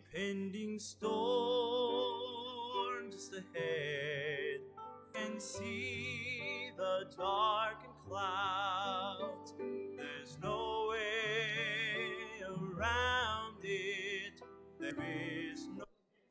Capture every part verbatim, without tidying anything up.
Pending storm just ahead, and see the darkened clouds. There's no way around it. There is no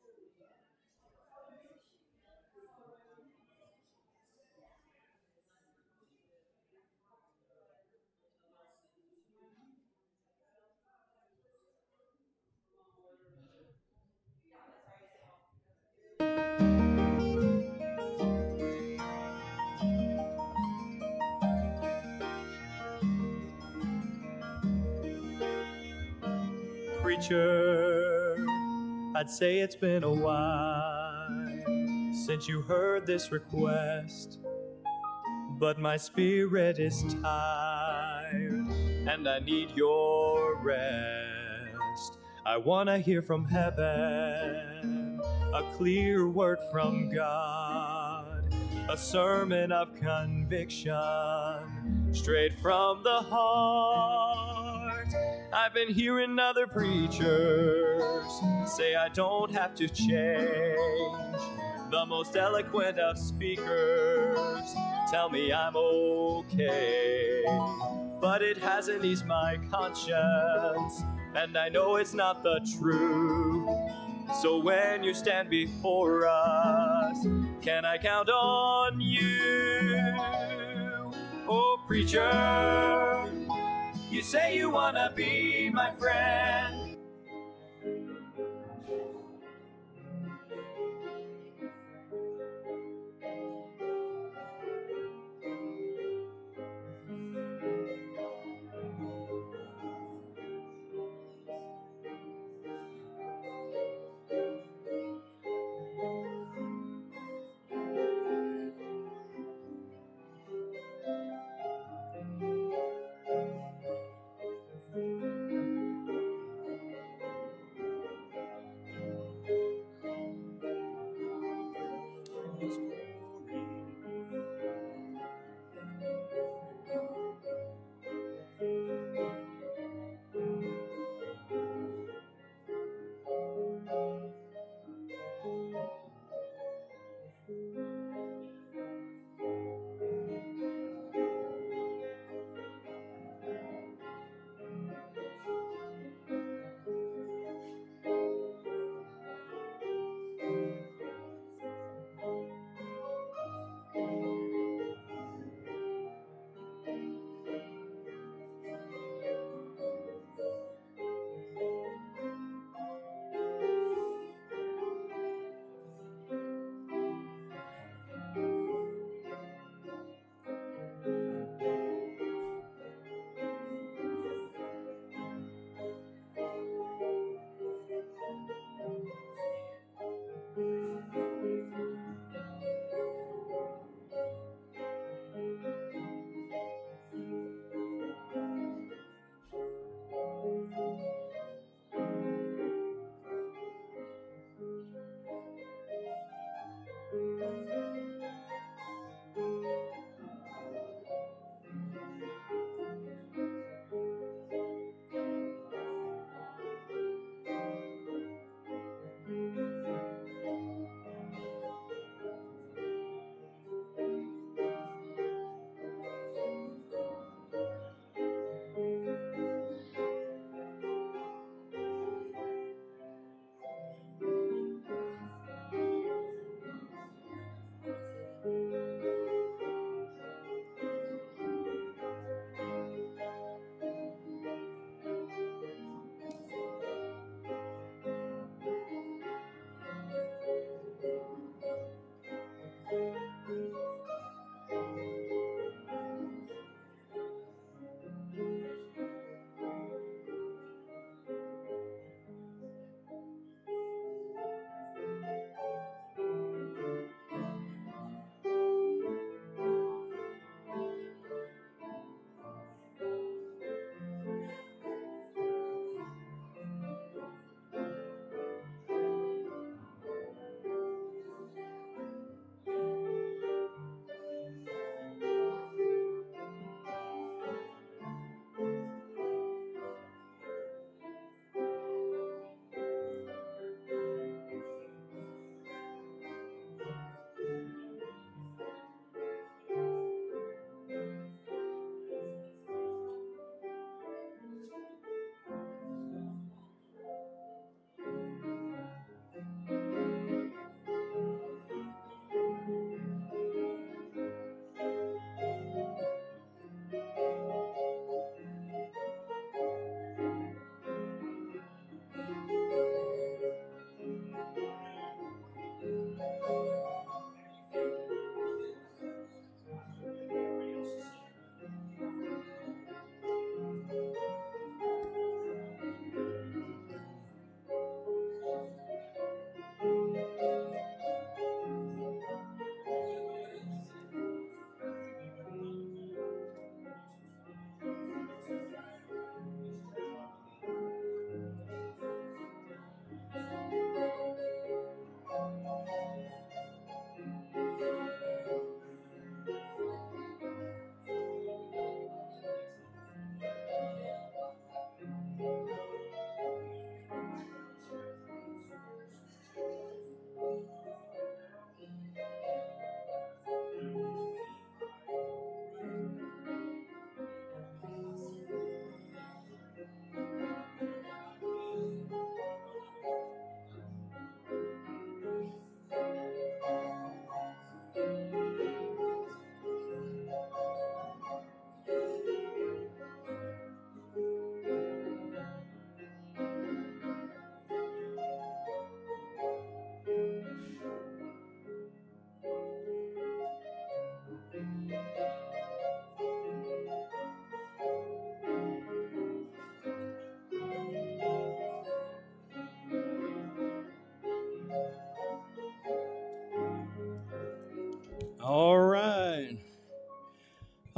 preacher. I'd say it's been a while since you heard this request, but my spirit is tired and I need your rest. I want to hear from heaven, a clear word from God, a sermon of conviction straight from the heart. I've been hearing other preachers say I don't have to change. The most eloquent of speakers tell me I'm okay, but it hasn't eased my conscience, and I know it's not the truth. So when you stand before us, can I count on you? Oh, preacher, you say you wanna be my friend.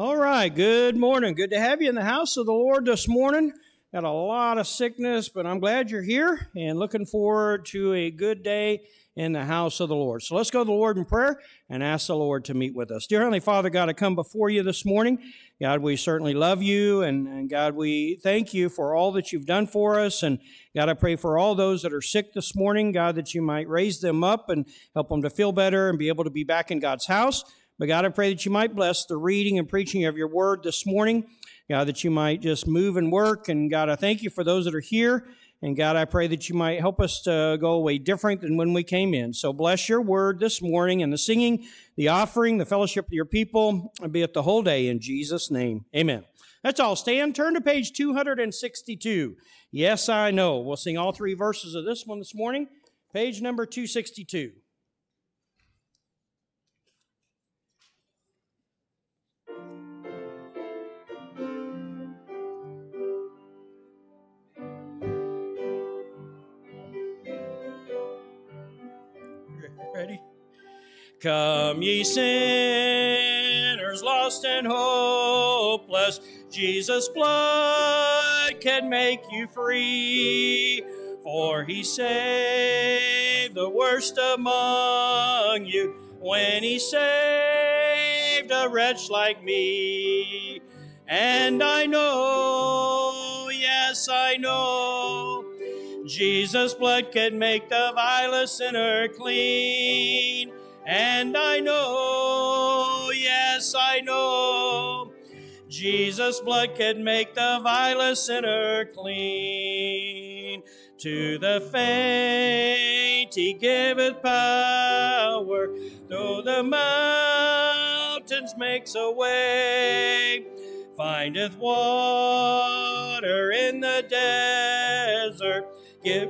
All right, good morning. Good to have you in the house of the Lord this morning. Got a lot of sickness, but I'm glad you're here and looking forward to a good day in the house of the Lord. So let's go to the Lord in prayer and ask the Lord to meet with us. Dear Heavenly Father, God, I come before you this morning. God, we certainly love you, and, and God, we thank you for all that you've done for us. And God, I pray for all those that are sick this morning, God, that you might raise them up and help them to feel better and be able to be back in God's house. But God, I pray that you might bless the reading and preaching of your word this morning. God, that you might just move and work. And God, I thank you for those that are here. And God, I pray that you might help us to go away different than when we came in. So bless your word this morning and the singing, the offering, the fellowship of your people, and be it the whole day in Jesus' name. Amen. That's all. Stand. Turn to page two hundred sixty-two. Yes, I know. We'll sing all three verses of this one this morning. Page number two sixty-two. Ready? Come ye sinners, lost and hopeless, Jesus' blood can make you free. For he saved the worst among you when he saved a wretch like me. And I know, yes, I know, Jesus' blood can make the vilest sinner clean. And I know, yes, I know, Jesus' blood can make the vilest sinner clean. To the faint he giveth power, though the mountains makes a way. Findeth water in the desert, give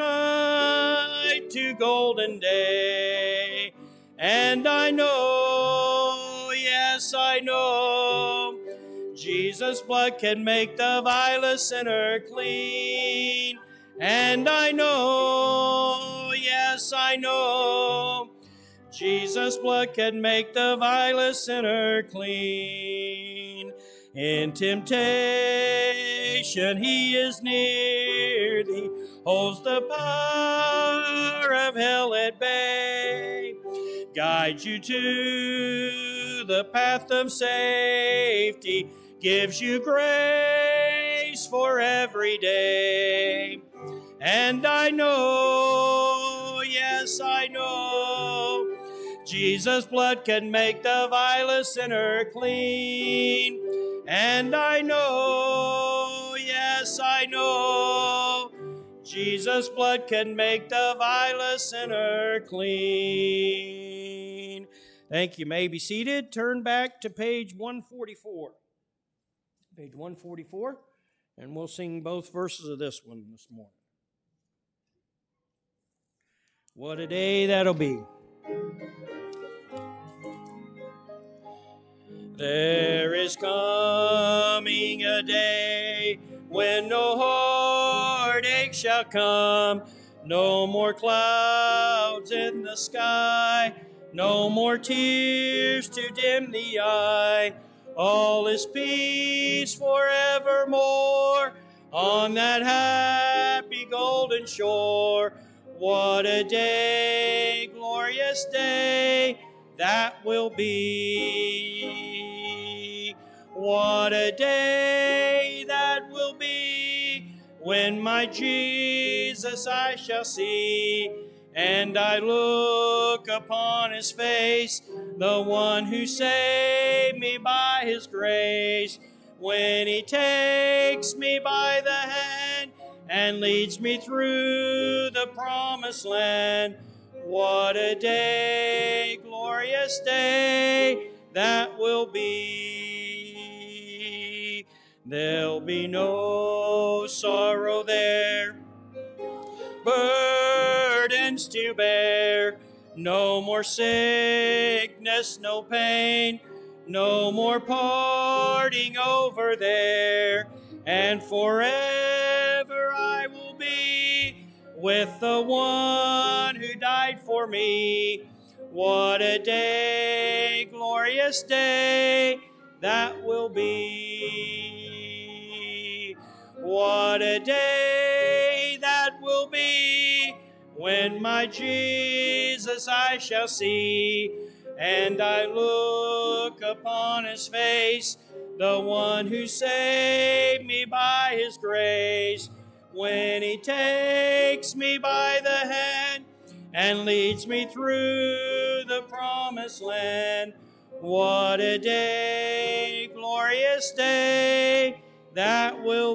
night to golden day. And I know, yes, I know, Jesus' blood can make the vilest sinner clean. And I know, yes, I know, Jesus' blood can make the vilest sinner clean. In temptation he is near thee, holds the power of hell at bay, guides you to the path of safety, gives you grace for every day. And I know, yes, I know, Jesus' blood can make the vilest sinner clean. And I know, yes, I know, Jesus' blood can make the vilest sinner clean. Thank you. May be seated. Turn back to page one forty-four. Page one forty-four, and we'll sing both verses of this one this morning. What a day that'll be. There is coming a day when no heartache shall come, no more clouds in the sky, no more tears to dim the eye. All is peace forevermore on that happy golden shore. What a day, glorious day that will be. What a day that will be when my Jesus I shall see, and I look upon his face, the one who saved me by his grace. When he takes me by the hand and leads me through the promised land. What a day, glorious day that will be. There'll be no sorrow there, burdens to bear, no more sickness, no pain, no more parting over there, and forever I will be with the one who died for me. What a day, glorious day that will be. What a day that will be when my Jesus I shall see, and I look upon his face, the one who saved me by his grace. When he takes me by the hand and leads me through the promised land. What a day, glorious day that will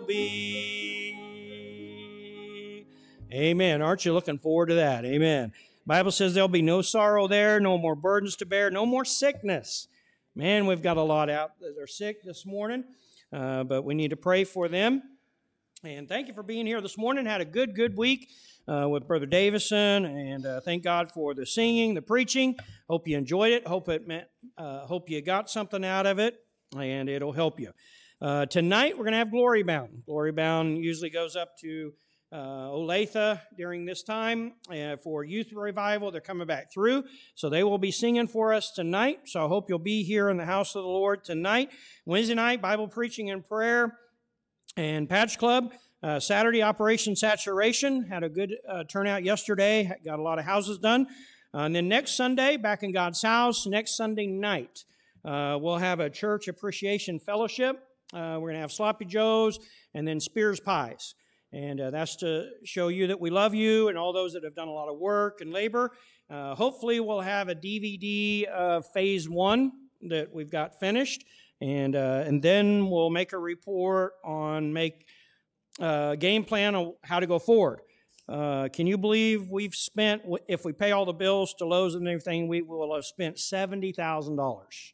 be. Amen. Aren't you looking forward to that? Amen. Bible says there'll be no sorrow there, no more burdens to bear, no more sickness. Man, we've got a lot out that are sick this morning, uh, but we need to pray for them. And thank you for being here this morning. Had a good, good week uh, with Brother Davison, and uh, thank God for the singing, the preaching. Hope you enjoyed it. Hope it meant, uh, hope you got something out of it, and it'll help you. Uh, tonight we're going to have Glory Bound. Glory Bound usually goes up to uh, Olathe during this time uh, for youth revival. They're coming back through, so they will be singing for us tonight. So I hope you'll be here in the house of the Lord tonight. Wednesday night, Bible preaching and prayer. And Patch Club, uh, Saturday, Operation Saturation, had a good uh, turnout yesterday, got a lot of houses done. Uh, and then next Sunday, back in God's house, next Sunday night, uh, we'll have a church appreciation fellowship. Uh, we're going to have Sloppy Joes and then Spears Pies. And uh, that's to show you that we love you and all those that have done a lot of work and labor. Uh, hopefully we'll have a D V D of phase one that we've got finished. And uh, and then we'll make a report on make a game plan on how to go forward. Uh, can you believe we've spent, if we pay all the bills to Lowe's and everything, we will have spent seventy thousand dollars.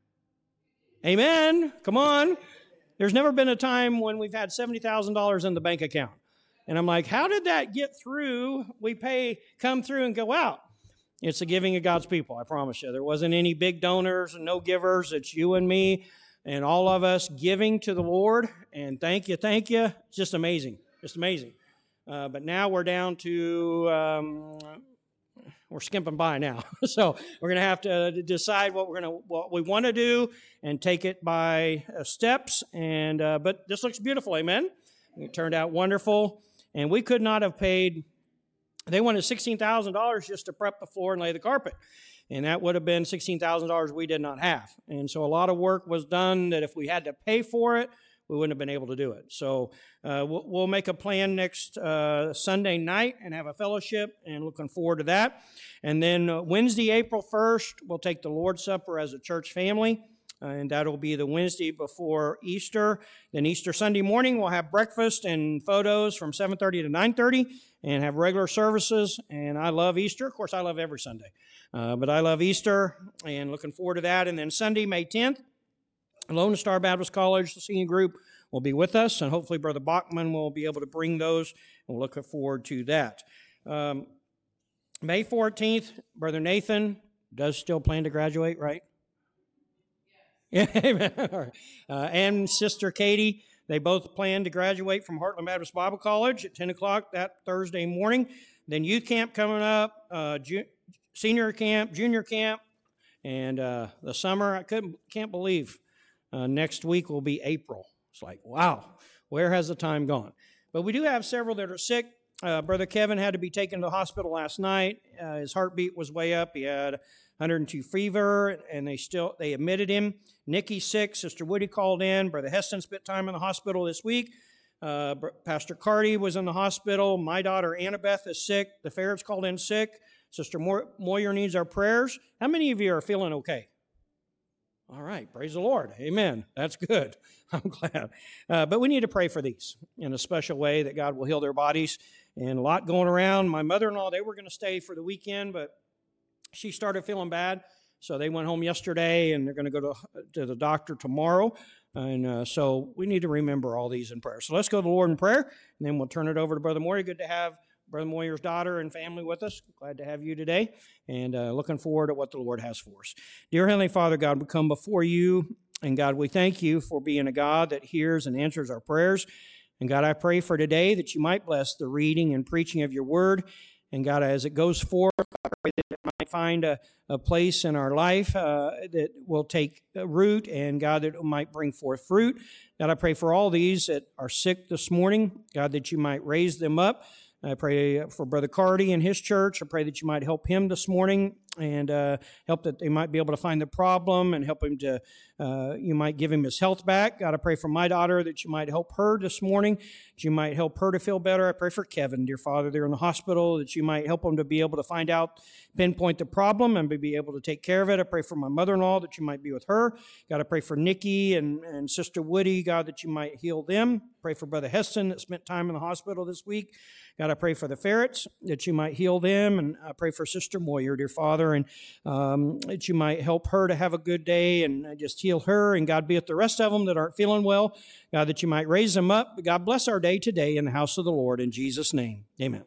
Amen. Come on. There's never been a time when we've had seventy thousand dollars in the bank account. And I'm like, how did that get through? We pay, come through and go out. It's the giving of God's people, I promise you. There wasn't any big donors and no givers. It's you and me and all of us giving to the Lord. And thank you, thank you. It's just amazing, just amazing. Uh, but now we're down to, um, we're skimping by now. So we're going to have to decide what we're going to, what we want to do and take it by uh, steps. And uh, but this looks beautiful, amen? It turned out wonderful. And we could not have paid. They wanted sixteen thousand dollars just to prep the floor and lay the carpet. And that would have been sixteen thousand dollars we did not have. And so a lot of work was done that if we had to pay for it, we wouldn't have been able to do it. So uh, we'll, we'll make a plan next uh, Sunday night and have a fellowship, and looking forward to that. And then uh, Wednesday, April first, we'll take the Lord's Supper as a church family. Uh, and that'll be the Wednesday before Easter. Then Easter Sunday morning, we'll have breakfast and photos from seven thirty to nine thirty and have regular services. And I love Easter. Of course, I love every Sunday. Uh, but I love Easter and looking forward to that. And then Sunday, May tenth, Lone Star Baptist College, the singing group, will be with us. And hopefully Brother Bachman will be able to bring those. And we're looking forward to that. Um, May fourteenth, Brother Nathan does still plan to graduate, right? Yeah, amen. All right. Uh, and Sister Katie, they both plan to graduate from Heartland Baptist Bible College at ten o'clock that Thursday morning. Then youth camp coming up, uh, ju- senior camp, junior camp, and uh, the summer. I couldn't, can't believe uh, next week will be April. It's like, wow, where has the time gone? But we do have several that are sick. Uh, Brother Kevin had to be taken to the hospital last night. Uh, his heartbeat was way up. He had one hundred two fever, and they still they admitted him. Nikki's sick. Sister Woody called in. Brother Heston spent time in the hospital this week. Uh, Pastor Carty was in the hospital. My daughter Annabeth is sick. The Ferrets called in sick. Sister Moyer needs our prayers. How many of you are feeling okay? All right, praise the Lord. Amen. That's good. I'm glad. Uh, but we need to pray for these in a special way that God will heal their bodies. And a lot going around. My mother-in-law, they were going to stay for the weekend, but she started feeling bad. So they went home yesterday, and they're going to go to, to the doctor tomorrow. And uh, so we need to remember all these in prayer. So let's go to the Lord in prayer, and then we'll turn it over to Brother Moyer. Good to have Brother Moyer's daughter and family with us. Glad to have you today, and uh, looking forward to what the Lord has for us. Dear Heavenly Father, God, we come before you, and God, we thank you for being a God that hears and answers our prayers. And God, I pray for today that you might bless the reading and preaching of your word. And God, as it goes forth, I pray that it might find a, a place in our life uh, that will take root, and God, that it might bring forth fruit. God, I pray for all these that are sick this morning, God, that you might raise them up. I pray for Brother Cardy and his church. I pray that you might help him this morning and uh, help that they might be able to find the problem and help him to, uh, you might give him his health back. God, I pray for my daughter that you might help her this morning, that you might help her to feel better. I pray for Kevin, dear Father, they're in the hospital, that you might help them to be able to find out, pinpoint the problem, and be able to take care of it. I pray for my mother-in-law that you might be with her. God, I pray for Nikki and, and Sister Woody, God, that you might heal them. Pray for Brother Heston that spent time in the hospital this week. God, I pray for the ferrets, that you might heal them, and I pray for Sister Moyer, dear Father, and um, that you might help her to have a good day and just heal her, and God, be with the rest of them that aren't feeling well. God, that you might raise them up. God, bless our day today in the house of the Lord. In Jesus' name, amen.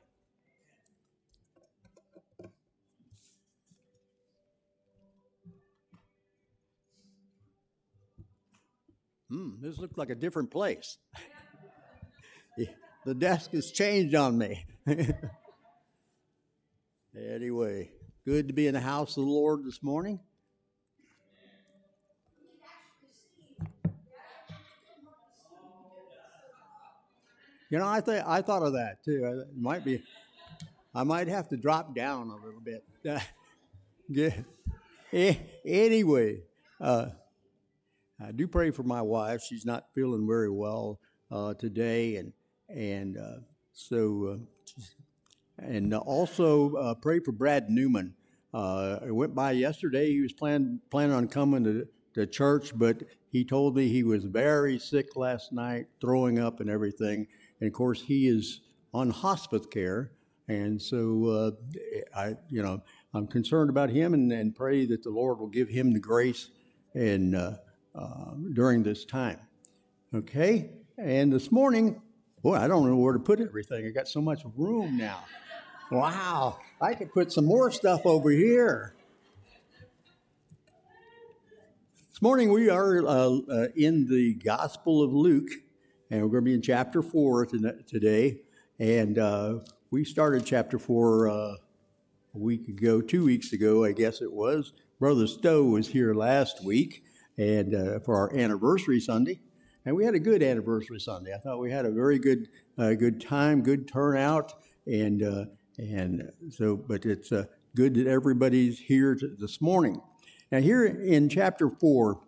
Hmm, this looks like a different place. The desk has changed on me. Anyway, good to be in the house of the Lord this morning. You know, I think I thought of that too. It might be, I might have to drop down a little bit. Yeah. Anyway, uh, I do pray for my wife. She's not feeling very well uh, today, and and uh, so uh, and also uh, pray for Brad Newman. Uh, I went by yesterday. He was plan, planning on coming to, to church, but he told me he was very sick last night, throwing up and everything. And of course, he is on hospice care, and so uh, I, you know, I'm concerned about him, and, and pray that the Lord will give him the grace and. Uh, Uh, during this time. Okay? And this morning, boy, I don't know where to put everything. I got so much room now. Wow. I could put some more stuff over here. This morning we are uh, uh, in the Gospel of Luke, and we're going to be in chapter four today. And uh, we started chapter four uh, a week ago, two weeks ago, I guess it was. Brother Stowe was here last week. And uh, for our anniversary Sunday, and we had a good anniversary Sunday. I thought we had a very good, uh, good time, good turnout, and uh, and so. But it's uh, good that everybody's here to, this morning. Now, here in chapter four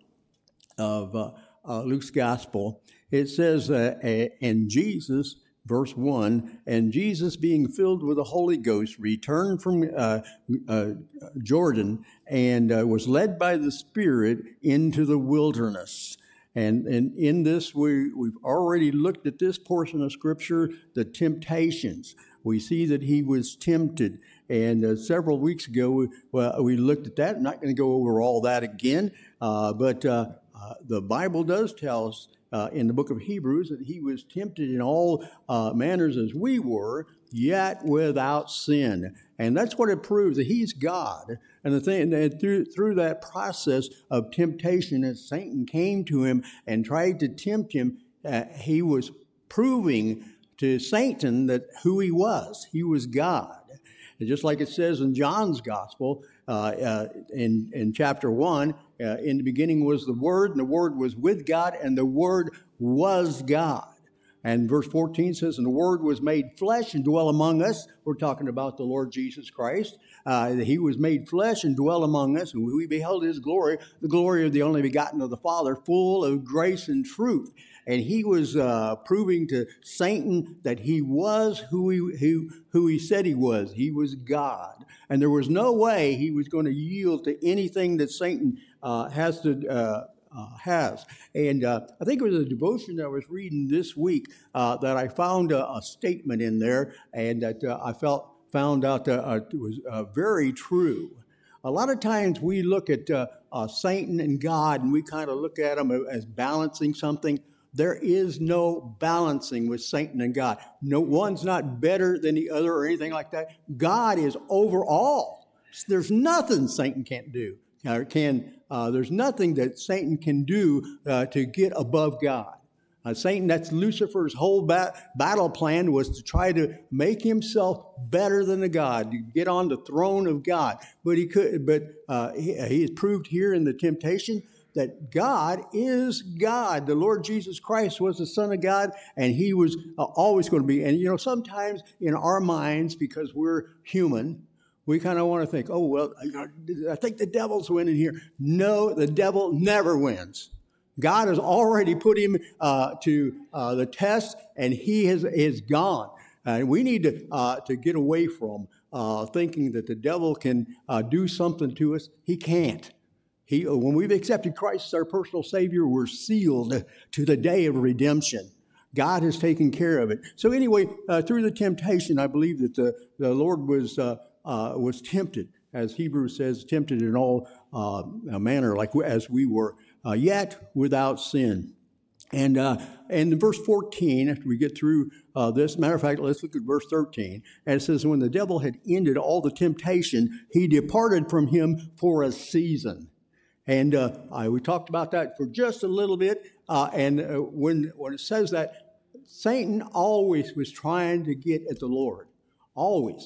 of uh, uh, Luke's Gospel, it says, uh, "And Jesus." Verse one, and Jesus, being filled with the Holy Ghost, returned from uh, uh, Jordan and uh, was led by the Spirit into the wilderness. And, and in this, we, we've already looked at this portion of Scripture, the temptations. We see that he was tempted. And uh, several weeks ago, we, well, we looked at that. I'm not going to go over all that again, uh, but uh, uh, the Bible does tell us Uh, in the book of Hebrews, that he was tempted in all uh, manners as we were, yet without sin. And that's what it proves, that he's God. And the thing, and through, through that process of temptation, as Satan came to him and tried to tempt him, uh, he was proving to Satan that who he was. He was God. And just like it says in John's Gospel, uh, uh, in, in chapter one, uh, in the beginning was the Word, and the Word was with God, and the Word was God. And verse fourteen says, and the Word was made flesh and dwell among us. We're talking about the Lord Jesus Christ. Uh, he was made flesh and dwell among us, and we beheld his glory, the glory of the only begotten of the Father, full of grace and truth. And he was uh, proving to Satan that he was who he, who, who he said he was. He was God. And there was no way he was going to yield to anything that Satan uh, has to uh, uh, has. And uh, I think it was a devotion that I was reading this week uh, that I found a, a statement in there, and that uh, I felt found out that uh, it was uh, very true. A lot of times we look at uh, uh, Satan and God, and we kind of look at them as balancing something. There is no balancing with Satan and God. No one's not better than the other or anything like that. God is over all. There's nothing Satan can't do. Or can uh, there's nothing that Satan can do uh, to get above God. Uh, Satan, that's Lucifer's whole ba- battle plan, was to try to make himself better than the God, to get on the throne of God. But he could. But uh, he, he has proved here in the temptation that God is God. The Lord Jesus Christ was the Son of God, and he was uh, always going to be. And, you know, sometimes in our minds, because we're human, we kind of want to think, oh, well, I think the devil's winning here. No, the devil never wins. God has already put him uh, to uh, the test, and he has is gone. And we need to uh, to get away from uh, thinking that the devil can uh, do something to us. He can't. He, when we've accepted Christ as our personal Savior, we're sealed to the day of redemption. God has taken care of it. So anyway, uh, through the temptation, I believe that the, the Lord was uh, uh, was tempted, as Hebrews says, tempted in all uh, manner, like as we were. Uh, yet without sin. And uh, and in verse fourteen, after we get through uh, this, matter of fact, let's look at verse thirteen. And it says, when the devil had ended all the temptation, he departed from him for a season. And uh, I, we talked about that for just a little bit. Uh, and uh, when, when it says that, Satan always was trying to get at the Lord. Always.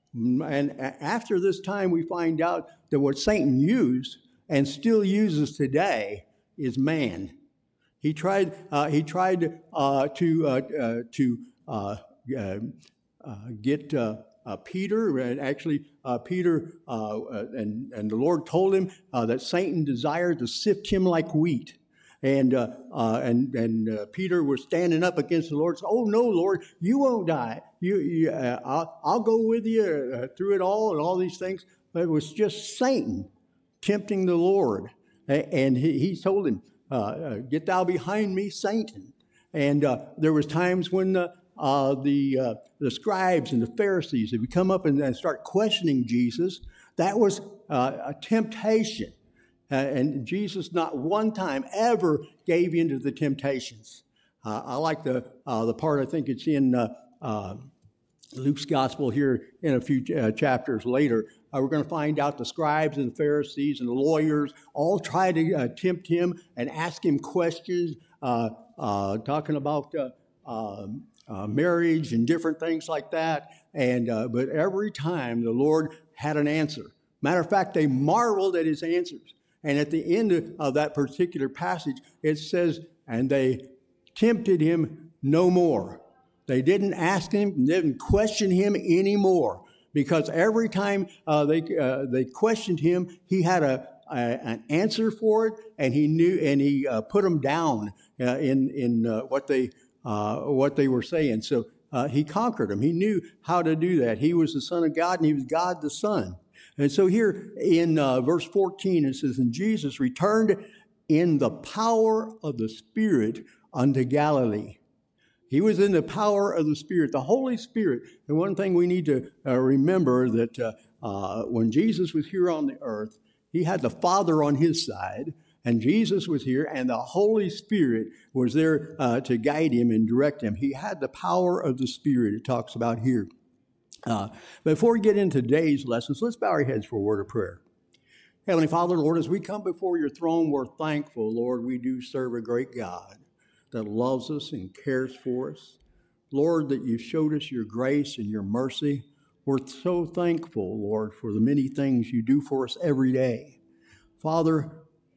And after this time, we find out that what Satan used and still uses today is man. He tried. Uh, he tried uh, to uh, uh, to uh, uh, uh, get uh, uh, Peter, and actually uh, Peter, uh, uh, and and the Lord told him uh, that Satan desired to sift him like wheat, and uh, uh, and and uh, Peter was standing up against the Lord. Said, "Oh no, Lord, you won't die. You, you uh, I'll, I'll go with you uh, through it all and all these things." But it was just Satan tempting the Lord, and he, he told him, uh, uh, "Get thou behind me, Satan." And uh, there was times when the uh, the uh, the scribes and the Pharisees, if we come up and, and start questioning Jesus, that was uh, a temptation, uh, and Jesus not one time ever gave in to the temptations. Uh, I like the uh, the part, I think it's in uh, uh, Luke's gospel here in a few uh, chapters later. Uh, we're going to find out the scribes and the Pharisees and the lawyers all try to uh, tempt him and ask him questions, uh, uh, talking about uh, uh, uh, marriage and different things like that. And uh, but every time the Lord had an answer. Matter of fact, they marveled at his answers. And at the end of, of that particular passage, it says, and they tempted him no more. They didn't ask him, didn't question him anymore. Because every time uh, they uh, they questioned him, he had a, a an answer for it, and he knew, and he uh, put them down uh, in in uh, what they uh, what they were saying. So uh, he conquered them. He knew how to do that. He was the Son of God, and he was God the Son. And so here in uh, verse fourteen, it says, "And Jesus returned in the power of the Spirit unto Galilee." He was in the power of the Spirit, the Holy Spirit. And one thing we need to uh, remember that uh, uh, when Jesus was here on the earth, he had the Father on his side, and Jesus was here, and the Holy Spirit was there uh, to guide him and direct him. He had the power of the Spirit, it talks about here. Uh, before we get into today's lessons, let's bow our heads for a word of prayer. Heavenly Father, Lord, as we come before your throne, we're thankful, Lord, we do serve a great God that loves us and cares for us. Lord, that you've showed us your grace and your mercy. We're so thankful, Lord, for the many things you do for us every day. Father,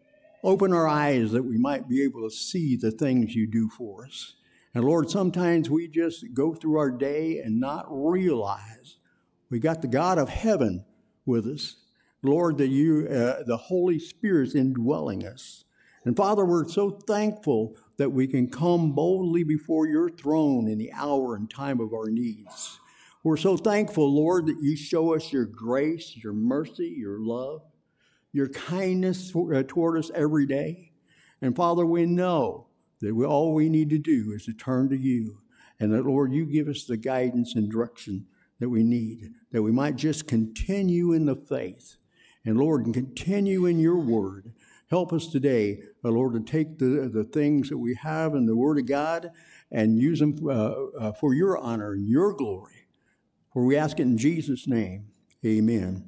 open our eyes that we might be able to see the things you do for us. And Lord, sometimes we just go through our day and not realize we got the God of heaven with us. Lord, that you, uh, the Holy Spirit's indwelling us. And Father, we're so thankful that we can come boldly before your throne in the hour and time of our needs. We're so thankful, Lord, that you show us your grace, your mercy, your love, your kindness for, uh, toward us every day. And Father, we know that we, all we need to do is to turn to you, and that, Lord, you give us the guidance and direction that we need, that we might just continue in the faith. And Lord, and continue in your word. Help us today, uh, Lord, to take the, the things that we have in the Word of God and use them uh, uh, for your honor and your glory. For we ask it in Jesus' name, amen.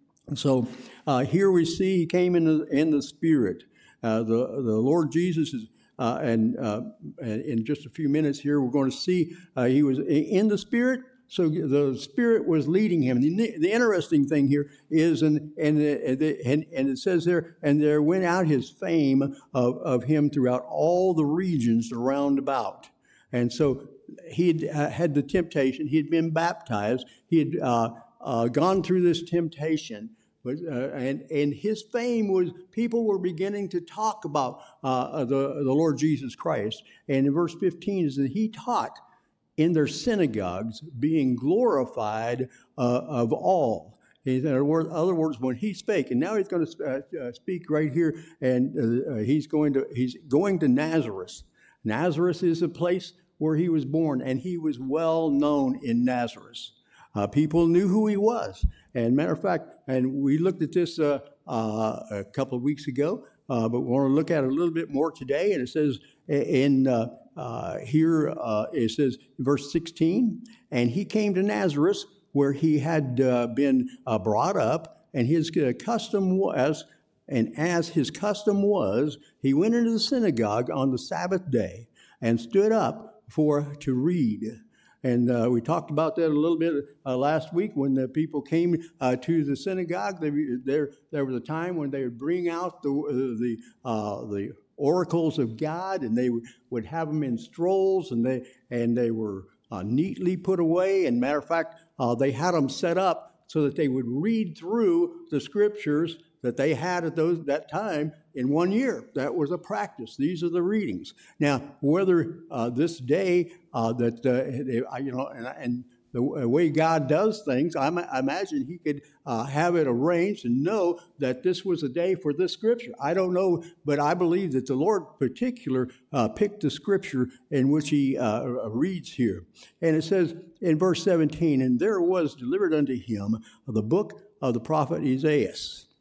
So uh, here we see he came in the, in the Spirit. Uh, the, the Lord Jesus is uh, and, uh, and in just a few minutes here, we're going to see uh, he was in the Spirit. So the Spirit was leading him. The, the interesting thing here is, and and, and and it says there, and there went out his fame of, of him throughout all the regions around about. And so he had uh, had the temptation. He had been baptized. He had uh, uh, gone through this temptation. But, uh, and and his fame was, people were beginning to talk about uh, the, the Lord Jesus Christ. And in verse fifteen is that he taught in their synagogues, being glorified uh, of all. In other words, when he spake, and now he's going to uh, speak right here, and uh, he's going to he's going to Nazareth. Nazareth is a place where he was born, and he was well known in Nazareth. Uh, people knew who he was. And matter of fact, and we looked at this uh, uh, a couple of weeks ago, uh, but we want to look at it a little bit more today. And it says in uh, uh, here, uh, it says in verse sixteen, and he came to Nazareth where he had uh, been uh, brought up, and his uh, custom was, and as his custom was, he went into the synagogue on the Sabbath day and stood up for to read. And uh, we talked about that a little bit uh, last week when the people came uh, to the synagogue. They, there, there was a time when they would bring out the uh, the uh, the oracles of God, and they would, would have them in scrolls, and they and they were uh, neatly put away. And matter of fact, uh, they had them set up so that they would read through the scriptures that they had at those that time in one year. That was a practice. These are the readings. Now, whether uh, this day uh, that uh, you know, and, and the way God does things, I, I imagine He could uh, have it arranged and know that this was a day for this scripture. I don't know, but I believe that the Lord particular uh, picked the scripture in which He uh, reads here, and it says in verse seventeen, "And there was delivered unto him the book of the prophet Isaiah."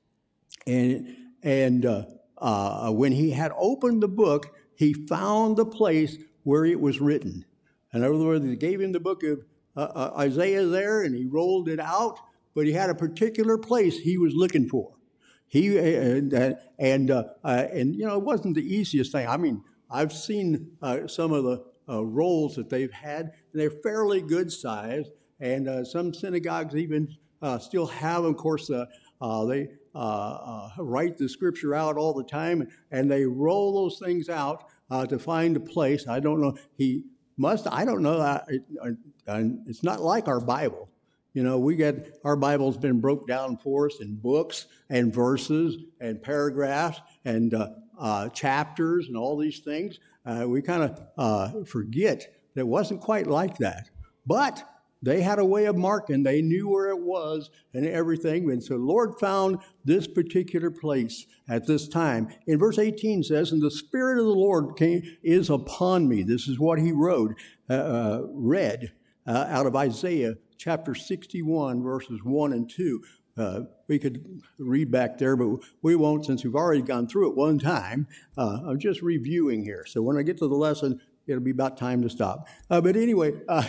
And and uh, uh, when he had opened the book, he found the place where it was written. In other words, they gave him the book of uh, uh, Isaiah there, and he rolled it out, but he had a particular place he was looking for. He and uh, and, uh, uh, and you know, it wasn't the easiest thing. I mean, I've seen uh, some of the uh, rolls that they've had, and they're fairly good size, and uh, some synagogues even uh, still have them. Of course, uh, uh, they. Uh, uh, write the scripture out all the time, and they roll those things out uh, to find a place. I don't know. He must. I don't know. I, it, I, it's not like our Bible. You know, we get our Bible's been broke down for us in books and verses and paragraphs and uh, uh, chapters and all these things. Uh, we kind of uh, forget that it wasn't quite like that, but they had a way of marking. They knew where it was and everything. And so the Lord found this particular place at this time. In verse eighteen says, "And the Spirit of the Lord came, is upon me." This is what he wrote, uh, uh, read uh, out of Isaiah chapter sixty-one, verses one and two. Uh, we could read back there, but we won't since we've already gone through it one time. Uh, I'm just reviewing here. So when I get to the lesson, it'll be about time to stop. Uh, but anyway... Uh,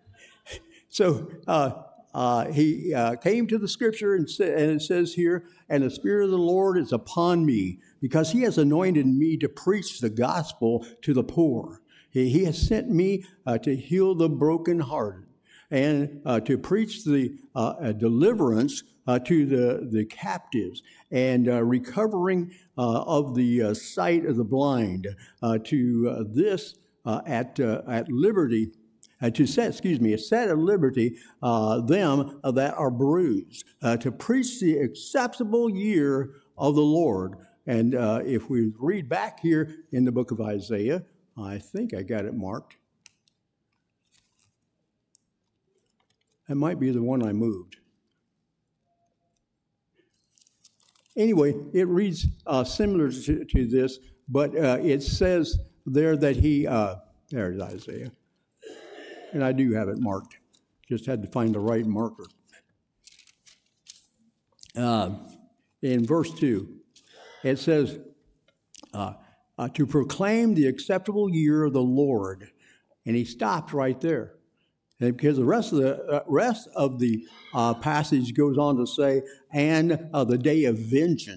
So uh, uh, he uh, came to the scripture, and, sa- and it says here, "And the Spirit of the Lord is upon me, because He has anointed me to preach the gospel to the poor. He, he has sent me uh, to heal the brokenhearted, and uh, to preach the uh, deliverance uh, to the, the captives, and uh, recovering uh, of the uh, sight of the blind, uh, to uh, this uh, at uh, at liberty." Uh, to set, excuse me, set at liberty uh, them uh, that are bruised, uh, to preach the acceptable year of the Lord. And uh, if we read back here in the book of Isaiah, I think I got it marked. That might be the one I moved. Anyway, it reads uh, similar to, to this, but uh, it says there that he, uh, there's Isaiah. And I do have it marked. Just had to find the right marker. Uh, in verse two, it says, uh, uh, to proclaim the acceptable year of the Lord. And he stopped right there. And because the rest of the uh, rest of the uh, passage goes on to say, and uh, the day of vengeance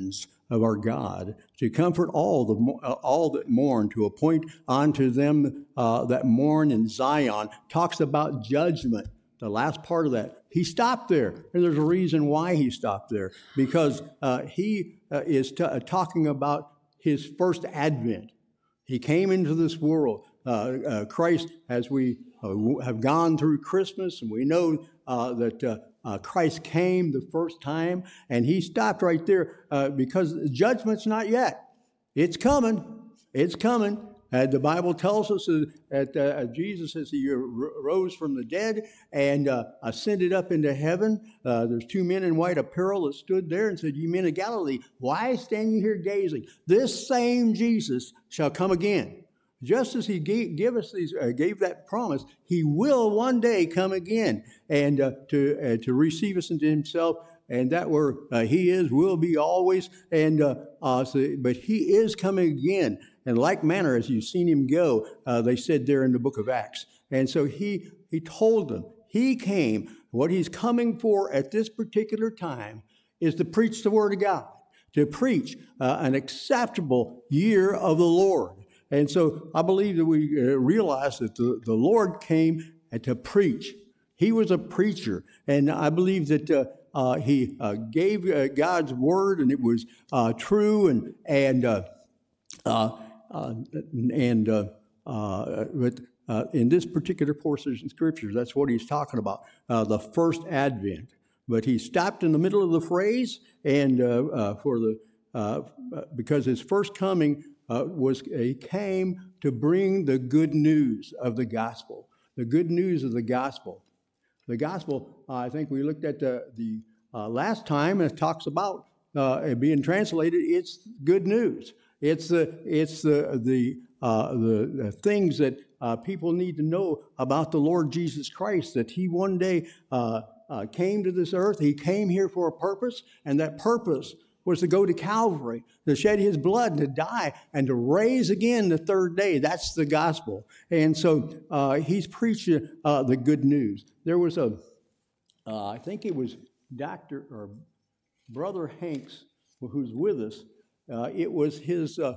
of our God, to comfort all the uh, all that mourn, to appoint unto them uh, that mourn in Zion. Talks about judgment. The last part of that, he stopped there, and there's a reason why he stopped there, because uh, he uh, is t- uh, talking about his first advent. He came into this world. Uh, uh, Christ, as we uh, have gone through Christmas, and we know uh, that uh, uh, Christ came the first time, and he stopped right there uh, because judgment's not yet. It's coming. It's coming. Uh, the Bible tells us that uh, Jesus, as he rose from the dead and uh, ascended up into heaven, uh, there's two men in white apparel that stood there and said, "You men of Galilee, why stand you here gazing? This same Jesus shall come again." Just as he gave, give us these, uh, gave that promise, he will one day come again and uh, to uh, to receive us into himself. And that where uh, he is, will be always. And uh, uh, so, but he is coming again. In like manner, as you've seen him go, uh, they said there in the book of Acts. And so he he told them, he came. What he's coming for at this particular time is to preach the word of God, to preach uh, an acceptable year of the Lord. And so I believe that we uh, realize that the, the Lord came to preach. He was a preacher. And I believe that uh, uh, he uh, gave uh, God's word, and it was uh, true. And, and, uh, uh, uh, and uh, uh, but uh, in this particular portion of Scripture, that's what he's talking about, uh, the first advent. But he stopped in the middle of the phrase, and uh, uh, for the uh, because his first coming Uh, was he came to bring the good news of the gospel, the good news of the gospel. The gospel, uh, I think we looked at the, the uh, last time, and it talks about uh, being translated. It's good news. It's the it's the the uh, the, the things that uh, people need to know about the Lord Jesus Christ. That he one day uh, uh, came to this earth. He came here for a purpose, and that purpose was to go to Calvary, to shed his blood, to die, and to raise again the third day. That's the gospel. And so uh, he's preaching uh, the good news. There was a, uh, I think it was Doctor or Brother Hanks, who's with us. Uh, it was his uh,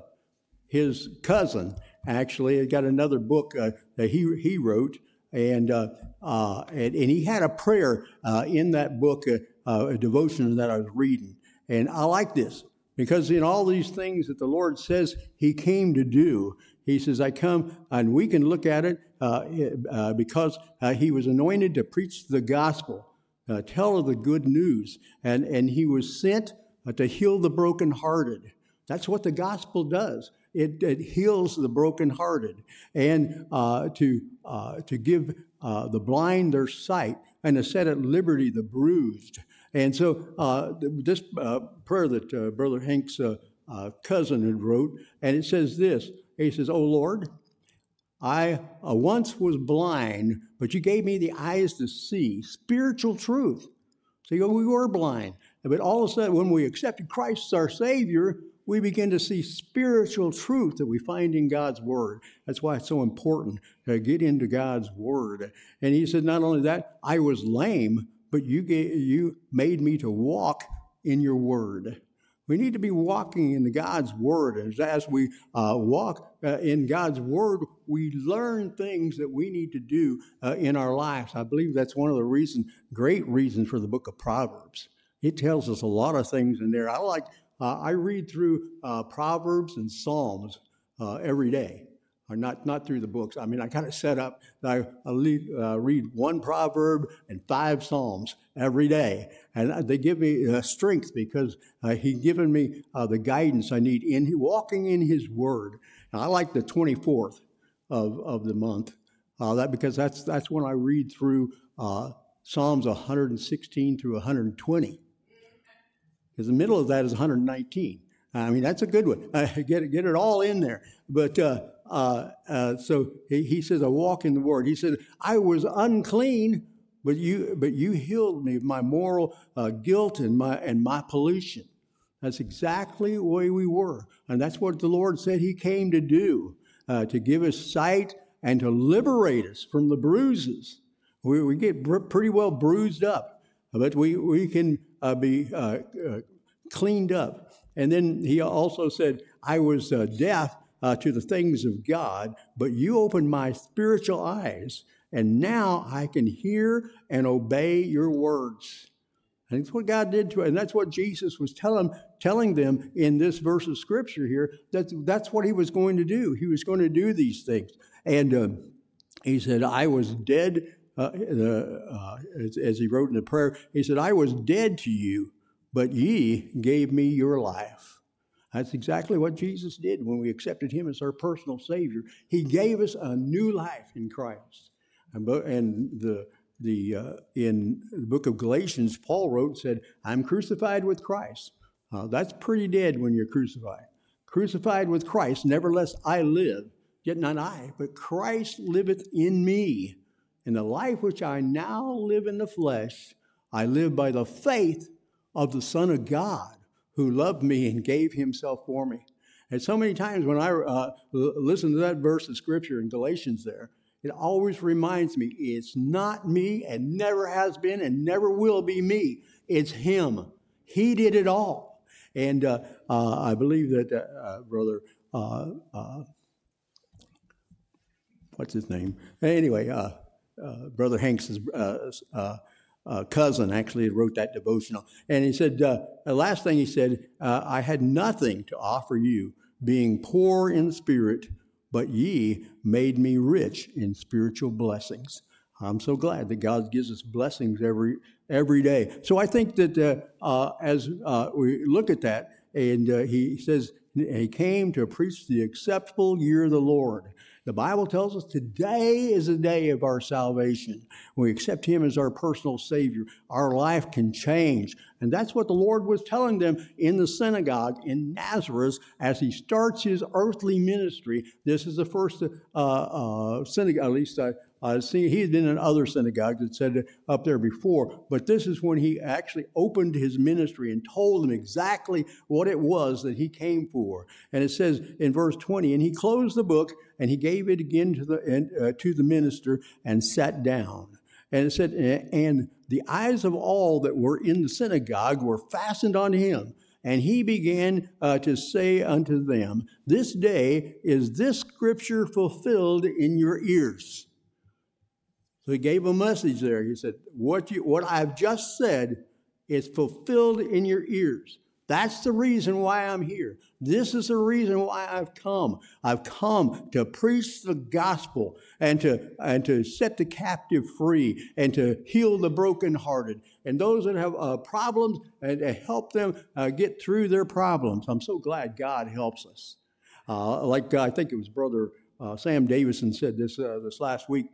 his cousin, actually. He got another book uh, that he he wrote, and uh, uh, and, and he had a prayer uh, in that book, uh, uh, a devotion that I was reading. And I like this because in all these things that the Lord says he came to do, he says, I come, and we can look at it uh, uh, because uh, he was anointed to preach the gospel, uh, tell of the good news, and, and he was sent uh, to heal the brokenhearted. That's what the gospel does. It, it heals the brokenhearted, and uh, to uh, to give uh, the blind their sight, and to set at liberty the bruised. And so uh, this uh, prayer that uh, Brother Hank's uh, uh, cousin had wrote, and it says this. He says, "O Lord, I uh, once was blind, but you gave me the eyes to see spiritual truth." So you know, we were blind. But all of a sudden, when we accepted Christ as our Savior, we begin to see spiritual truth that we find in God's Word. That's why it's so important to get into God's Word. And he said, not only that, I was lame, but you gave, you made me to walk in your word. We need to be walking in God's word. And as we uh, walk uh, in God's word, we learn things that we need to do uh, in our lives. I believe that's one of the reasons, great reasons for the book of Proverbs. It tells us a lot of things in there. I like, uh, I read through uh, Proverbs and Psalms uh, every day. Or not, not through the books. I mean, I kind of set up, I, I lead, uh, read one proverb and five Psalms every day. And they give me uh, strength because uh, he's given me uh, the guidance I need in walking in his word. And I like the twenty-fourth of, of the month, uh, that because that's that's when I read through uh, Psalms one hundred sixteen through one hundred twenty. Because the middle of that is one hundred nineteen. I mean, that's a good one. Uh, get, it, get it all in there. But uh, uh, uh, so he, he says, I walk in the word. He said, I was unclean, but you but you healed me of my moral uh, guilt and my and my pollution. That's exactly the way we were. And that's what the Lord said he came to do, uh, to give us sight and to liberate us from the bruises. We, we get br- pretty well bruised up, but we, we can uh, be uh, uh, cleaned up. and then he also said, I was uh, deaf uh, to the things of God, but you opened my spiritual eyes, and now I can hear and obey your words. And that's what God did to us, and that's what Jesus was telling telling them in this verse of Scripture here. That that's what he was going to do. He was going to do these things. And uh, he said, I was dead, uh, uh, as, as he wrote in the prayer, he said, I was dead to you, but ye gave me your life. That's exactly what Jesus did when we accepted him as our personal Savior. He gave us a new life in Christ. And, and the the uh, in the book of Galatians, Paul wrote, said, I'm crucified with Christ. Uh, that's pretty dead when you're crucified. Crucified with Christ, nevertheless I live, yet not I, but Christ liveth in me. In the life which I now live in the flesh, I live by the faith of the Son of God, who loved me and gave himself for me. And so many times when I uh, listen to that verse of Scripture in Galatians there, it always reminds me, it's not me and never has been and never will be me. It's him. He did it all. And uh, uh, I believe that, uh, Brother, uh, uh, what's his name? Anyway, uh, uh, Brother Hanks' uh, uh, uh, cousin actually wrote that devotional. And he said, uh, the last thing he said, uh, I had nothing to offer you, being poor in spirit, but ye made me rich in spiritual blessings. I'm so glad that God gives us blessings every every day. So I think that uh, uh, as uh, we look at that, and uh, he says he came to preach the acceptable year of the Lord. The Bible tells us today is the day of our salvation. When we accept him as our personal Savior, our life can change. And that's what the Lord was telling them in the synagogue in Nazareth as he starts his earthly ministry. This is the first uh, uh, synagogue, at least I uh, see, he had been in other synagogues that said up there before, but this is when he actually opened his ministry and told them exactly what it was that he came for. And it says in verse twenty, and he closed the book and he gave it again to the uh, to the minister and sat down. And it said, and the eyes of all that were in the synagogue were fastened on him. And he began uh, to say unto them, this day is this scripture fulfilled in your ears. So he gave a message there. He said, what, you, what I've just said is fulfilled in your ears. That's the reason why I'm here. This is the reason why I've come. I've come to preach the gospel and to, and to set the captive free and to heal the brokenhearted and those that have uh, problems and to help them uh, get through their problems. I'm so glad God helps us. Uh, like uh, I think it was Brother uh, Sam Davison said this uh, this last week.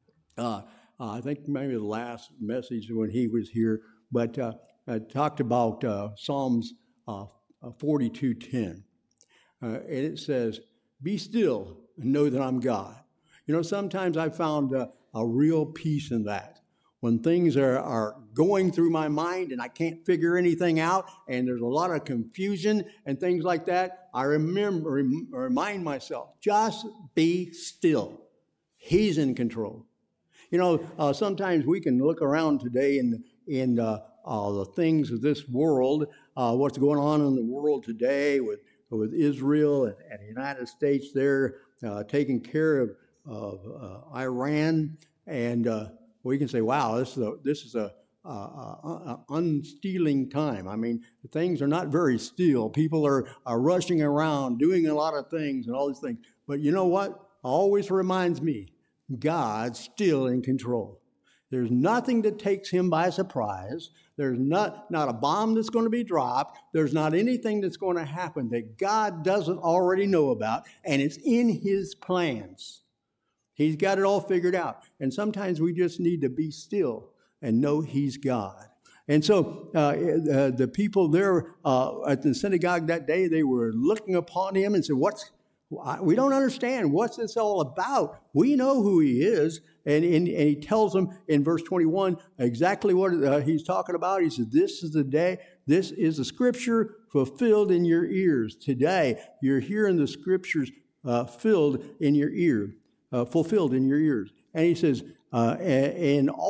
Uh, uh, I think maybe the last message when he was here, but uh, I talked about uh, Psalms uh, forty-two ten. Uh, and it says, be still and know that I'm God. You know, sometimes I found uh, a real peace in that. When things are, are going through my mind and I can't figure anything out and there's a lot of confusion and things like that, I remember, rem- remind myself, just be still. He's in control. You know, uh, sometimes we can look around today in, in uh, uh, the things of this world, uh, what's going on in the world today with, with Israel and, and the United States there uh, taking care of, of uh, Iran. And uh, we can say, wow, this is a, this is a, a, a, a unstealing time. I mean, things are not very still. People are, are rushing around, doing a lot of things and all these things. But you know what? Always reminds me, God's still in control. There's nothing that takes him by surprise. There's not, not a bomb that's going to be dropped. There's not anything that's going to happen that God doesn't already know about, and it's in his plans. He's got it all figured out. And sometimes we just need to be still and know he's God. And so uh, uh, the people there uh, at the synagogue that day, they were looking upon him and said, what's we don't understand. What's this all about? We know who he is. And, and, and he tells them in verse twenty-one exactly what uh, he's talking about. He says, this is the day, this is the scripture fulfilled in your ears. Today, you're hearing the scriptures uh, filled in your ear, uh, fulfilled in your ears. And he says, uh, and all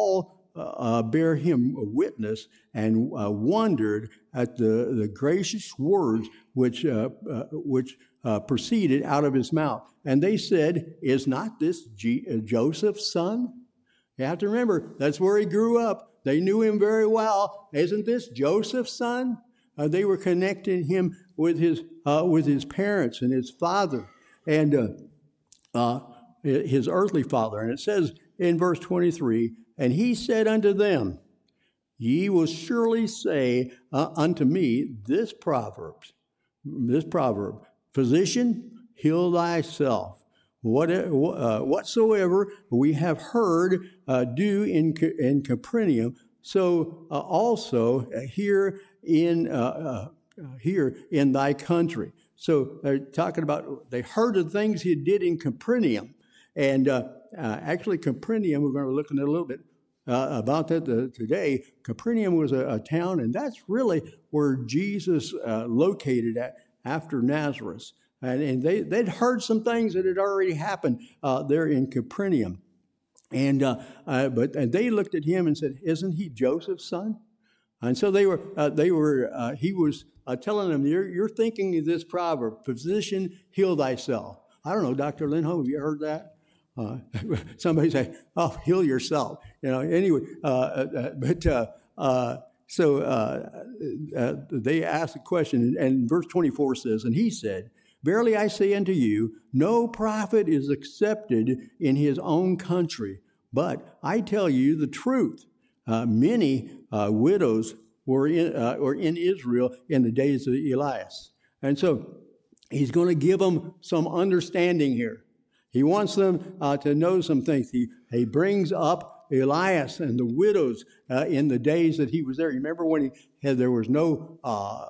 uh, bear him witness and uh, wondered at the, the gracious words which, uh, uh, which uh, proceeded out of his mouth. And they said, is not this G- uh, Joseph's son? You have to remember, that's where he grew up. They knew him very well. Isn't this Joseph's son? Uh, they were connecting him with his uh, with his parents and his father and uh, uh, his earthly father. And it says in verse twenty-three, and he said unto them, ye will surely say uh, unto me this proverb, this proverb, physician, heal thyself. What, uh, whatsoever we have heard uh, do in, in Capernaum, so uh, also here in uh, uh, here in thy country. So they're talking about, they heard the things he did in Capernaum. And uh, uh, actually Capernaum, we're going to look at a little bit uh, about that uh, today. Capernaum was a, a town, and that's really where Jesus uh, located at after Nazareth. And, and they, they'd heard some things that had already happened uh, there in Capernaum. And uh, uh, but and they looked at him and said, isn't he Joseph's son? And so they were, uh, they were. Uh, he was uh, telling them, you're, you're thinking of this proverb, physician, heal thyself. I don't know, Doctor Lindholm, have you heard that? Uh, somebody say, oh, heal yourself. You know, anyway, uh, uh, but uh, uh, so uh, uh, they asked the question, and verse twenty-four says, and he said, verily I say unto you, no prophet is accepted in his own country. But I tell you the truth. Uh, many uh, widows were in, uh, were in Israel in the days of Elias. And so he's going to give them some understanding here. He wants them uh, to know some things. He, he brings up Elias and the widows uh, in the days that he was there. You remember when he had, there was no uh,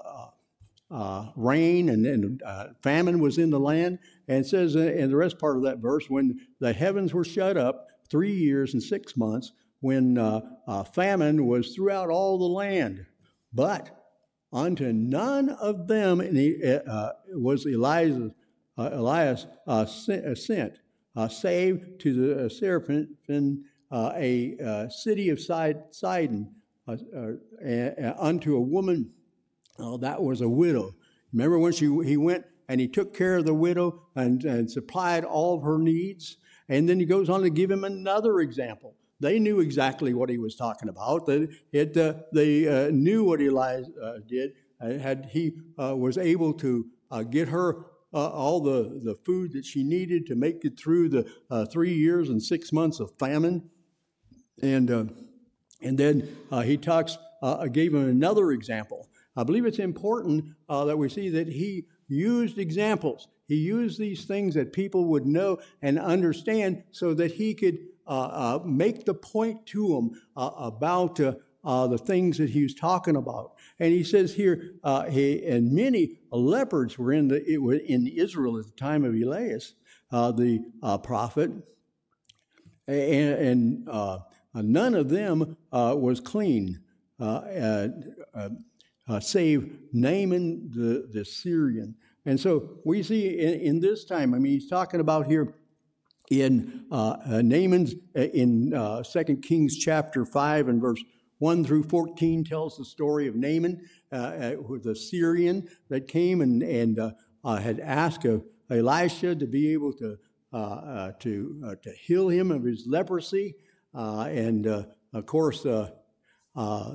Uh, rain and, and uh, famine was in the land. And it says in the rest part of that verse, when the heavens were shut up three years and six months, when uh, uh, famine was throughout all the land. But unto none of them uh, was Elias, uh, Elias uh, sent, uh, save to the uh, Seraphin, uh, a uh, city of Sidon, uh, uh, unto a woman. Oh, that was a widow. Remember when she he went and he took care of the widow and, and supplied all of her needs? And then he goes on to give him another example. They knew exactly what he was talking about. They, it, uh, they uh, knew what Elijah uh, did. Uh, had he uh, was able to uh, get her uh, all the, the food that she needed to make it through the uh, three years and six months of famine. And, uh, and then uh, he talks, uh, gave him another example. I believe it's important uh, that we see that he used examples. He used these things that people would know and understand so that he could uh, uh, make the point to them uh, about uh, uh, the things that he was talking about. And he says here, uh, he, and many leopards were in, the, it were in Israel at the time of Elias, uh, the uh, prophet, and, and uh, none of them uh, was clean. Uh, uh, uh, Uh, save Naaman the, the Syrian. And so we see in, in this time, I mean, he's talking about here in uh, uh, Naaman's, uh, in uh, Second Kings chapter five and verse one through fourteen tells the story of Naaman, uh, uh, who the Syrian that came and, and uh, uh, had asked uh, Elisha to be able to, uh, uh, to, uh, to heal him of his leprosy. Uh, and uh, of course, uh, uh,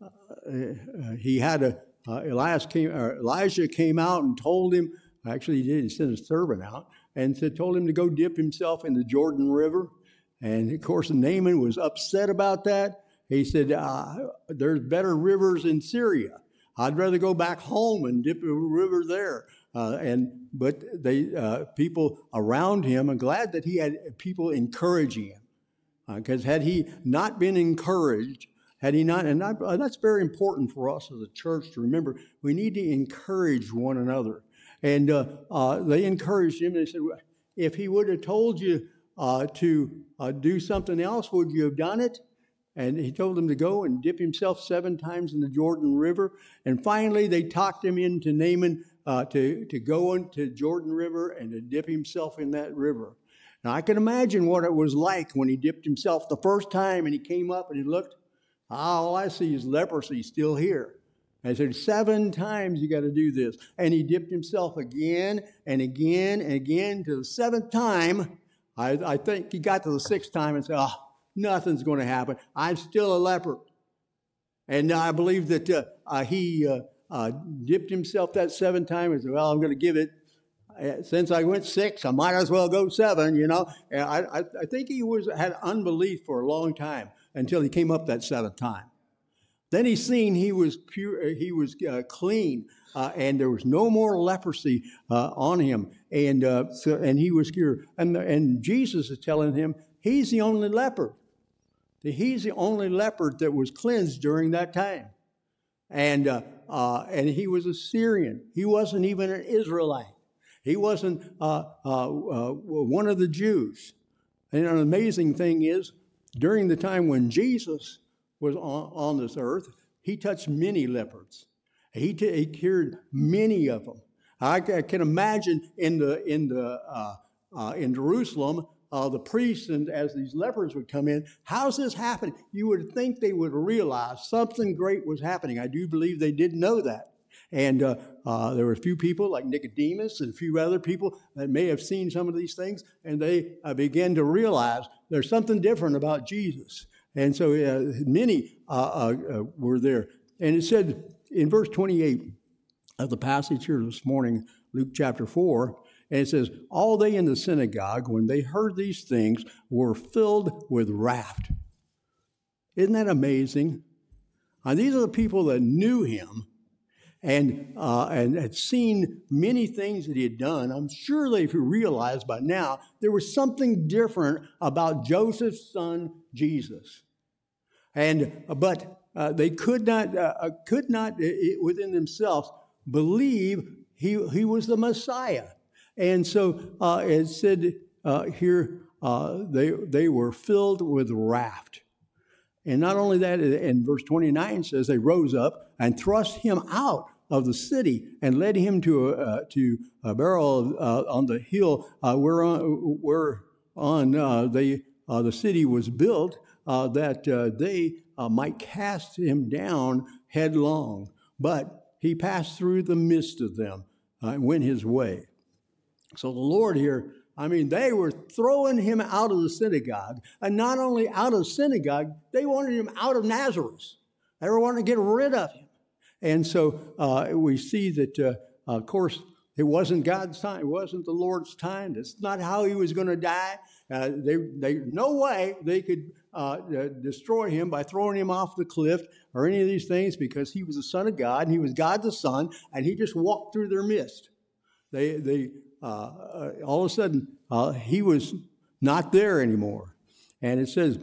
Uh, he had a, uh, Elias came, or Elijah came out and told him, actually he did, he sent a servant out, and said, told him to go dip himself in the Jordan River. And of course, Naaman was upset about that. He said, uh, there's better rivers in Syria. I'd rather go back home and dip a river there. Uh, and But they uh, people around him, I'm glad that he had people encouraging him. Because uh, had he not been encouraged, Had he not, and not, uh, that's very important for us as a church to remember, we need to encourage one another. And uh, uh, they encouraged him. They said, if he would have told you uh, to uh, do something else, would you have done it? And he told him to go and dip himself seven times in the Jordan River. And finally, they talked him into Naaman uh, to, to go into Jordan River and to dip himself in that river. Now, I can imagine what it was like when he dipped himself the first time and he came up and he looked. All I see is leprosy still here. And I said, seven times you got to do this. And he dipped himself again and again and again to the seventh time. I, I think he got to the sixth time and said, oh, nothing's going to happen. I'm still a leper. And I believe that uh, uh, he uh, uh, dipped himself that seventh time and said, well, I'm going to give it. Since I went six, I might as well go seven, you know. And I, I, I think he was had unbelief for a long time until he came up that seventh time. Then he seen he was pure, he was uh, clean, uh, and there was no more leprosy uh, on him, and uh, so and he was cured. And and Jesus is telling him he's the only leper. He's the only leper that was cleansed during that time, and uh, uh, and he was a Syrian. He wasn't even an Israelite. He wasn't uh, uh, uh, one of the Jews. And an amazing thing is, during the time when Jesus was on, on this earth, he touched many lepers. He, t- he cured many of them. I, I can imagine in the in the uh, uh, in Jerusalem, uh, the priests and as these lepers would come in, how's this happening? You would think they would realize something great was happening. I do believe they did know that. And uh, uh, there were a few people like Nicodemus and a few other people that may have seen some of these things, and they uh, began to realize there's something different about Jesus. And so uh, many uh, uh, uh, were there. And it said in verse twenty-eight of the passage here this morning, Luke chapter four, and it says, all they in the synagogue, when they heard these things, were filled with wrath. Isn't that amazing? Now, these are the people that knew him, and uh, and had seen many things that he had done. I'm sure they've realized by now there was something different about Joseph's son, Jesus. And but uh, they could not uh, could not uh, within themselves believe he he was the Messiah. And so uh, it said uh, here uh, they they were filled with wrath. And not only that, in verse twenty-nine says they rose up and thrust him out of the city and led him to a, uh, to a barrel uh, on the hill uh, where on, where on uh, they, uh, the city was built, uh, that uh, they uh, might cast him down headlong. But he passed through the midst of them uh, and went his way. So the Lord here, I mean, they were throwing him out of the synagogue. And not only out of the synagogue, they wanted him out of Nazareth. They were wanting to get rid of him. And so uh, we see that, uh, of course, it wasn't God's time. It wasn't the Lord's time. That's not how he was going to die. Uh, they, they, no way they could uh, uh, destroy him by throwing him off the cliff or any of these things, because he was the Son of God, and he was God the Son, and he just walked through their midst. They, they, uh, uh, all of a sudden, uh, he was not there anymore. And it says,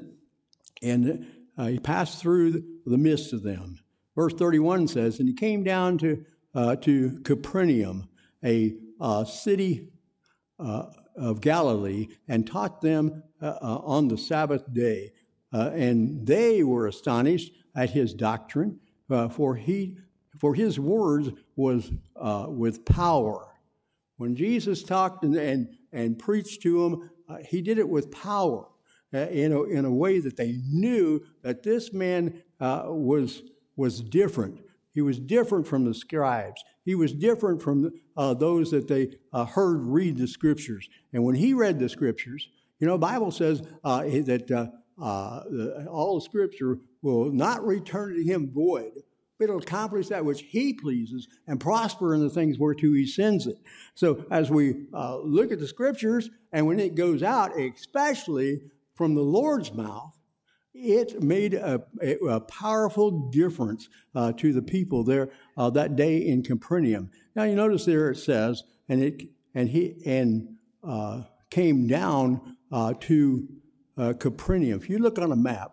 and uh, he passed through the, the midst of them. Verse thirty-one says, and he came down to uh, to Capernaum, a uh, city uh, of Galilee, and taught them uh, uh, on the Sabbath day. Uh, and they were astonished at his doctrine, uh, for he for his words was uh, with power. When Jesus talked and and, and preached to them, uh, he did it with power uh, in a, in a way that they knew that this man uh, was. was different. He was different from the scribes. He was different from uh, those that they uh, heard read the scriptures. And when he read the scriptures, you know, the Bible says uh, that uh, uh, the, all the scripture will not return to him void, but it'll accomplish that which he pleases and prosper in the things whereto he sends it. So as we uh, look at the scriptures, and when it goes out, especially from the Lord's mouth, it made a, a, a powerful difference uh, to the people there uh, that day in Capernaum. Now you notice there it says, and it and he and uh, came down uh, to uh, Capernaum. If you look on a map,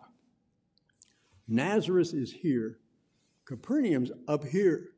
Nazareth is here, Capernaum's up here.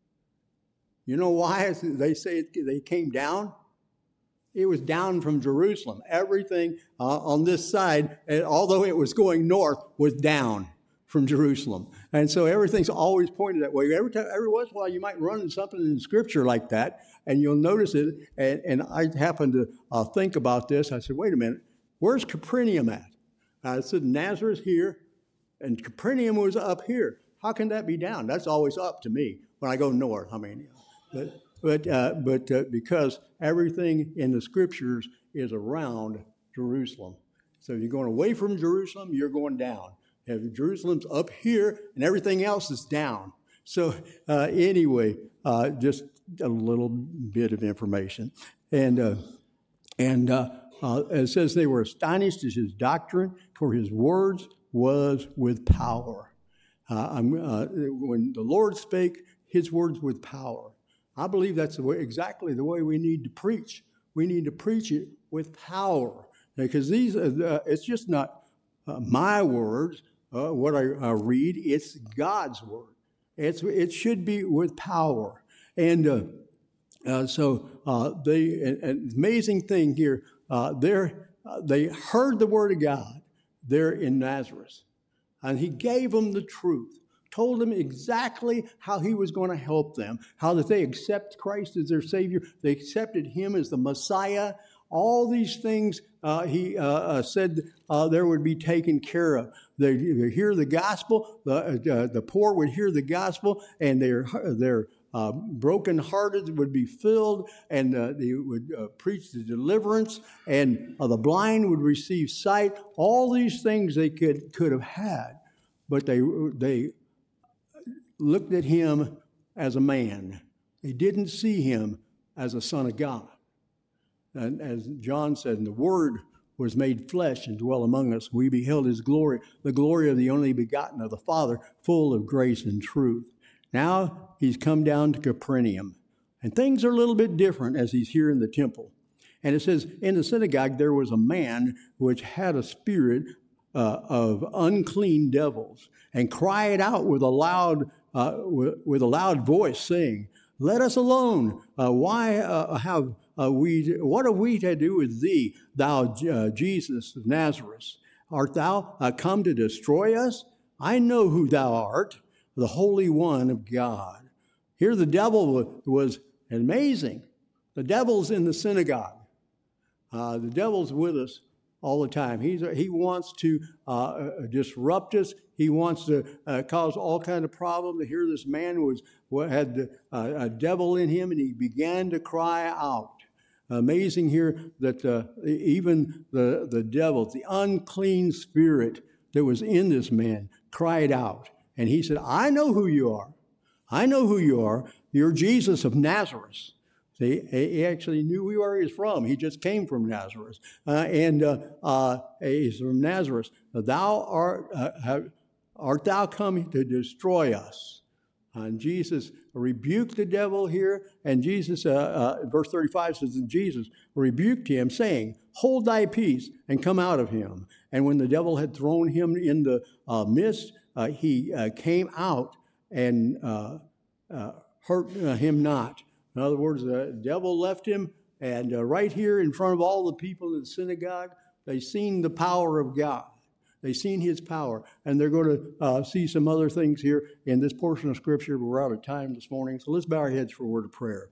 You know why they say they came down? It was down from Jerusalem. Everything uh, on this side, and although it was going north, was down from Jerusalem. And so everything's always pointed that way. Every time, every once in a while, you might run into something in Scripture like that, and you'll notice it. And, and I happened to uh, think about this. I said, wait a minute, where's Capernaum at? I said, Nazareth here, and Capernaum was up here. How can that be down? That's always up to me when I go north. I mean, but but uh, but uh, because everything in the Scriptures is around Jerusalem. So if you're going away from Jerusalem, you're going down. If Jerusalem's up here, and everything else is down. So uh, anyway, uh, just a little bit of information, and uh, and uh, uh, it says they were astonished at his doctrine, for his words was with power. Uh, I'm, uh, when the Lord spake, his words with power. I believe that's the way, exactly the way we need to preach. We need to preach it with power, because these uh, it's just not uh, my words. Uh, what I uh, read, it's God's word. It's it should be with power, and uh, uh, so uh, they an, an amazing thing here. Uh, there uh, they heard the word of God there in Nazareth, and He gave them the truth. Told them exactly how He was going to help them, how that they accept Christ as their Savior. They accepted Him as the Messiah. All these things uh, He uh, uh, said uh, there would be taken care of. They, they hear the gospel. The, uh, the poor would hear the gospel, and their their uh, brokenhearted would be filled, and uh, they would uh, preach the deliverance, and uh, the blind would receive sight. All these things they could could have had, but they they looked at Him as a man. They didn't see Him as a Son of God. And as John said, and the Word was made flesh and dwelt among us. We beheld His glory, the glory of the only begotten of the Father, full of grace and truth. Now He's come down to Capernaum, and things are a little bit different as He's here in the temple. And it says, in the synagogue there was a man which had a spirit uh, of unclean devils, and cried out with a loud, uh, with, with a loud voice, saying, "Let us alone. Uh, why uh, have uh, we? What have we to do with thee, thou uh, Jesus of Nazareth? Art thou uh, come to destroy us? I know who thou art, the Holy One of God." Here, the devil was amazing. The devil's in the synagogue. Uh, the devil's with us all the time. He's he wants to uh, disrupt us. He wants to uh, cause all kind of problems. Here, this man was had uh, a devil in him, and he began to cry out. Amazing here that uh, even the the devil, the unclean spirit that was in this man, cried out, and he said, "I know who you are. I know who you are. You're Jesus of Nazareth." See, he actually knew where he was from. He just came from Nazareth. Uh, and uh, uh, he's from Nazareth. Thou art, uh, art thou come to destroy us? And Jesus rebuked the devil here. And Jesus, uh, uh, verse thirty-five says that Jesus rebuked him, saying, "Hold thy peace and come out of him." And when the devil had thrown him in the uh, midst, uh, he uh, came out and uh, uh, hurt uh, him not. In other words, the devil left him, and uh, right here in front of all the people in the synagogue, they seen the power of God. They seen His power, and they're going to uh, see some other things here in this portion of Scripture. But we're out of time this morning, so let's bow our heads for a word of prayer.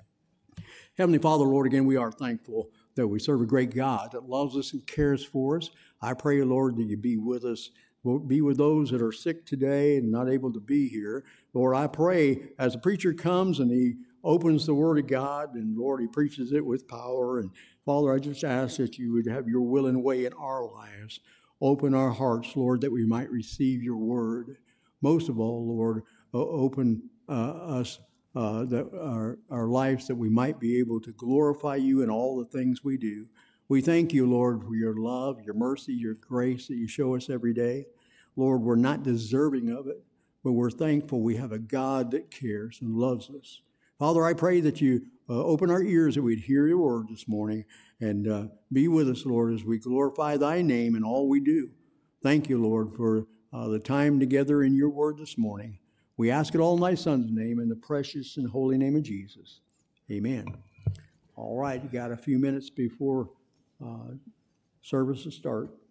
Heavenly Father, Lord, again, we are thankful that we serve a great God that loves us and cares for us. I pray, Lord, that you be with us. Be with those that are sick today and not able to be here. Lord, I pray as the preacher comes and he opens the Word of God, and Lord, he preaches it with power. And Father, I just ask that you would have your will and way in our lives. Open our hearts, Lord, that we might receive your Word. Most of all, Lord, uh, open uh, us, uh, that our, our lives, that we might be able to glorify you in all the things we do. We thank you, Lord, for your love, your mercy, your grace that you show us every day. Lord, we're not deserving of it, but we're thankful we have a God that cares and loves us. Father, I pray that you uh, open our ears that we'd hear your word this morning, and uh, be with us, Lord, as we glorify thy name in all we do. Thank you, Lord, for uh, the time together in your word this morning. We ask it all in thy Son's name, in the precious and holy name of Jesus. Amen. All right, you got a few minutes before uh, service to start.